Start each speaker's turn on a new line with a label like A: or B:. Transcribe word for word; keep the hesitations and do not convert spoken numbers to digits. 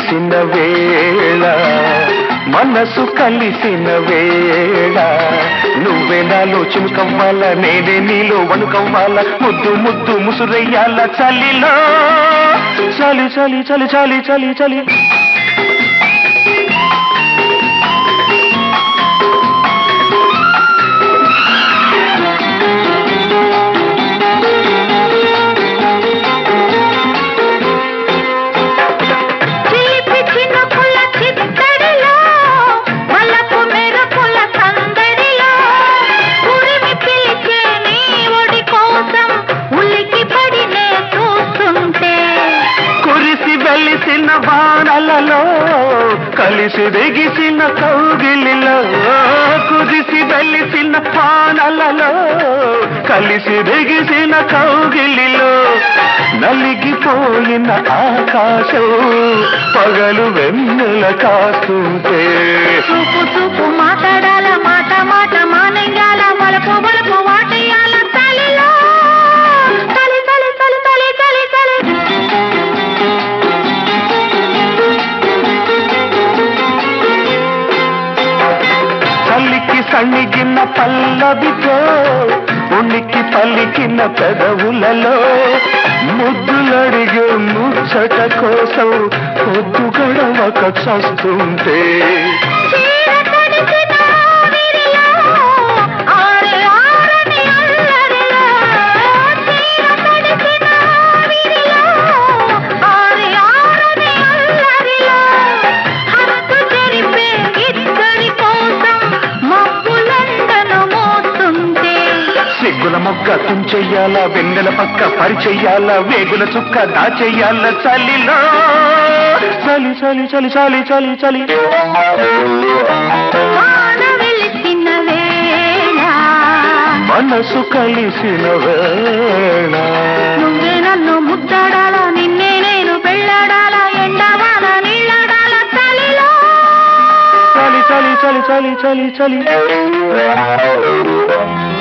A: విరిసిన వేళ మనసు కలిసిన వేళ నువ్వే నాలో చినుకవ్వాల నేనే నీలో వణుకవ్వాల ముద్దు ముద్దు ముసురయ్యాల చలిలో చలి చలి చలి చలి చలి చలి వెలిసిన వానలలో కలిసి దిగిసిన కౌగిలిలో కుదిసి వెలిసిన వానలలో కలిసి దిగిసిన కౌగిలిలో నలిగిపోయిన ఆకాశం పగలు వెన్నెల కాస్తుంటే
B: చూపు చూపు మాట్లాడాల మాట మాట మానయ్యాల వలపు వలపు వాటయ్యాల తలిలో తలి తలి తలి తలి తలి తలి
A: తల్లికి సన్నిగిన్న పల్లవితో ఉనికి పలికిన పెదవులలో ముద్దులడిగే ముచ్చట కోసం పొద్దు గడవక చస్తుంటే సిగ్గుల మొక్క తుంచెయ్యాల వెన్నెల పక్క పరిచెయ్యాల వేగుల చుక్క దాచెయ్యాల చలిలో చలి చలి చలి చలి చలి చలి
B: వెలిసిన వేళ
A: మనసు కలిసిన వేళ
B: నువ్వే నన్ను ముద్దాడాలా నిన్నే నేను పెళ్ళాడాలా ఎండవాల నీళ్ళడాల చలిలో
A: చలి చలి చలి చలి చలి చలి